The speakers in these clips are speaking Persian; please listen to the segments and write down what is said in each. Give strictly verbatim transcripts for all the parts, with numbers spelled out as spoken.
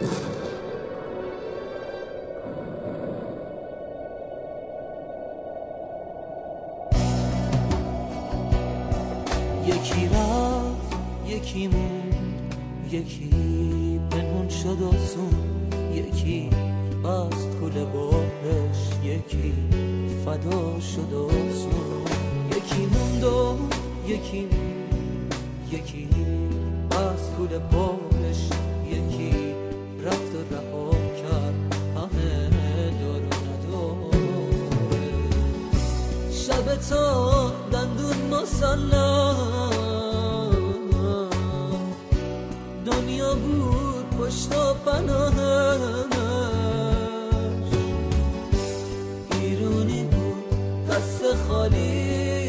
یکی رفت یکی موند، یکی پنهون شد آسون، یکی بست کل بارش، یکی فدا شد آسون. یکی موند و یکی موند، یکی بست کل بارش، یکی رفت و رها کرد همه دار و نداره. شب تا دندون مسلم دنیا بود پشت و پناهش، بیرونی بود دست خالی،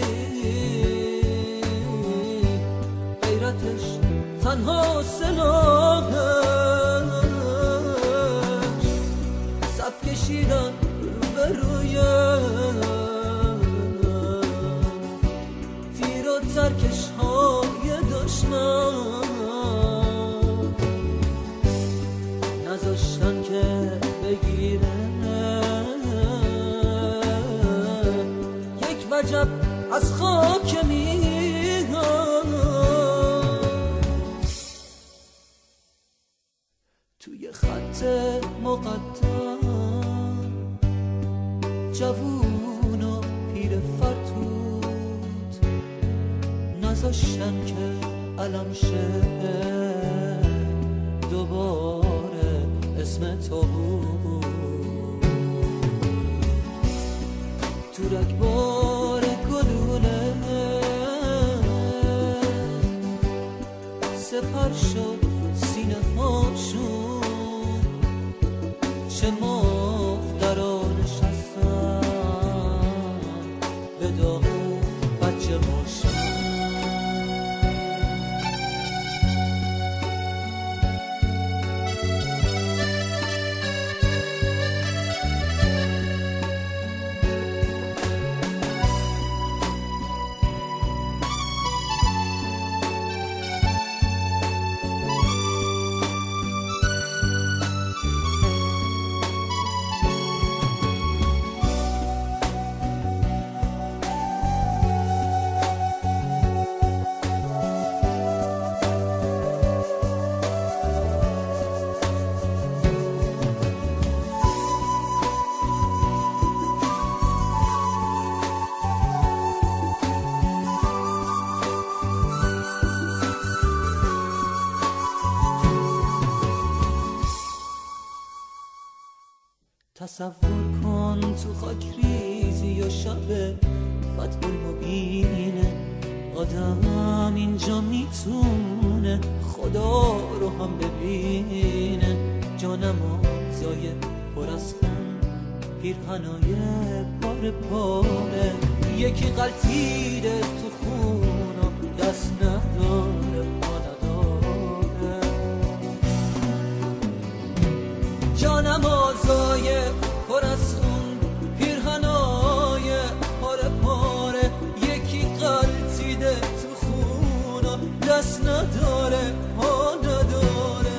غیرتش تنها سلاحش. صف کشیدن روبروی تیر و ترکش های دشمن، نذاشتن که بگیره یک وجب از خاک میهن. توی خط مقدم جوون و پیر فرتود، نذاشتن که علم شه دوباره اسم تو بود. تو رگبار گلوله سپر شد سینه هاشون، چه مادران نشستن به داغ بچه هاشون. تصور کن تو خاک ریزی و شب فتح المبینه، آدم اینجا میتونه خدا رو هم ببینه. جانمازای پر از خون، پیرهنای پاره پاره، یکی غلطیده تو خون و دست نداره پا نداره. جانمازای پر از خون، پیرهنای پاره پاره، یکی غلطیده تو خون و دست نداره پا نداره.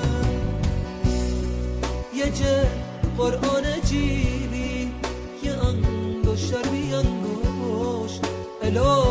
یه جه قرآن جیبی، یه انگشتر بی انگشت، الو